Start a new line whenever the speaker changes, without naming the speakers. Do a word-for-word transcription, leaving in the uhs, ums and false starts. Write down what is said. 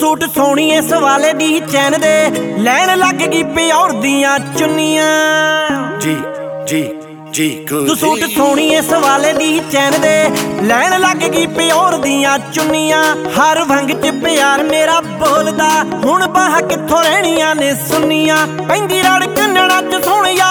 suit सोहणीए सवाले दी चैन दे लैन लग गई pure दियां चुन्नियां
जी जी जी
तू सूट सोहणीए सवाले दी चैन दे लैन लग गई प्योर दियां चुन्नियां हर वंग च प्यार मेरा बोलदा हुण बाह कित्थों रहणियां ने सुन्नियां पैंदी रड़क नैणां च सोहणिया